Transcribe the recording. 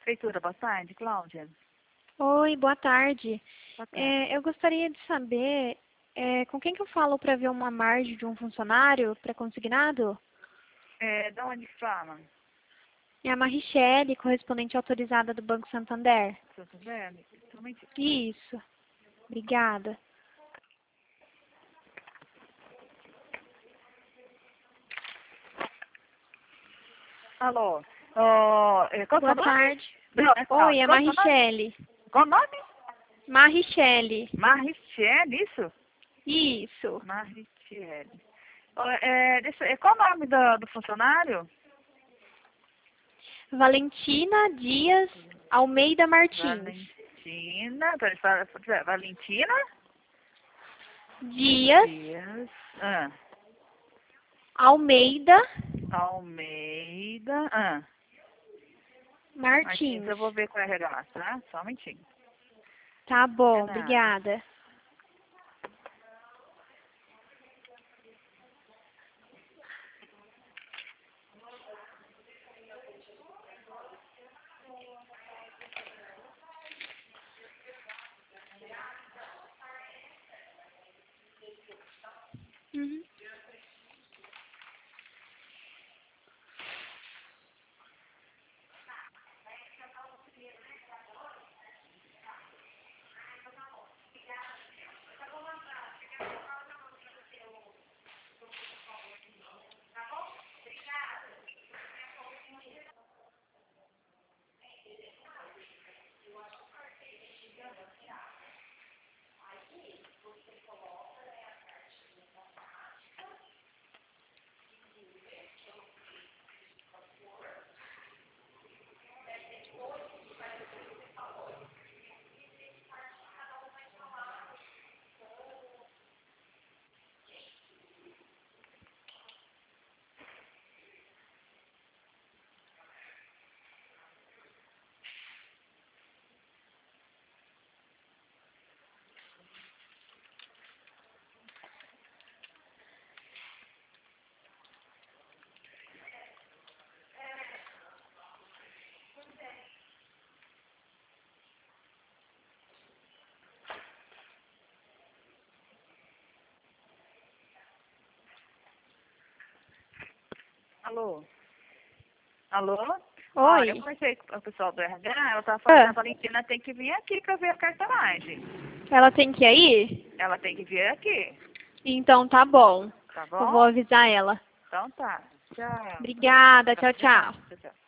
Prefeitura, boa tarde, Cláudia. Oi, boa tarde. Boa tarde. Eu gostaria de saber com quem que eu falo para ver uma margem de um funcionário pré-consignado? De onde fala? É a Marichele, correspondente autorizada do Banco Santander. Tudo bem? Somente. Isso, obrigada. Alô? Qual o seu Boa nome? tarde. Não, é Oi, Cláudia. é Qual o seu nome? Marichele. Qual o nome? Marichele. Marichele, isso? Isso. Marichele. Qual o nome do funcionário? Valentina Dias Almeida Martins. Valentina. Valentina? Dias Dias. Almeida Almeida. Martins, Martins. eu vou ver qual é a RH, tá? Só um minutinho. Tá De bom, nada. obrigada. Uhum. Alô? Alô? Olha, eu Oi. conversei com o pessoal do RH, ela tava falando que a Valentina tem que vir aqui pra ver a cartolagem. Ela tem que ir aí? Ela tem que vir aqui, Então tá bom. tá Eu vou bom? avisar ela. Então tá. Tchau. Obrigada, tchau, De nada. tchau. Tchau, tchau.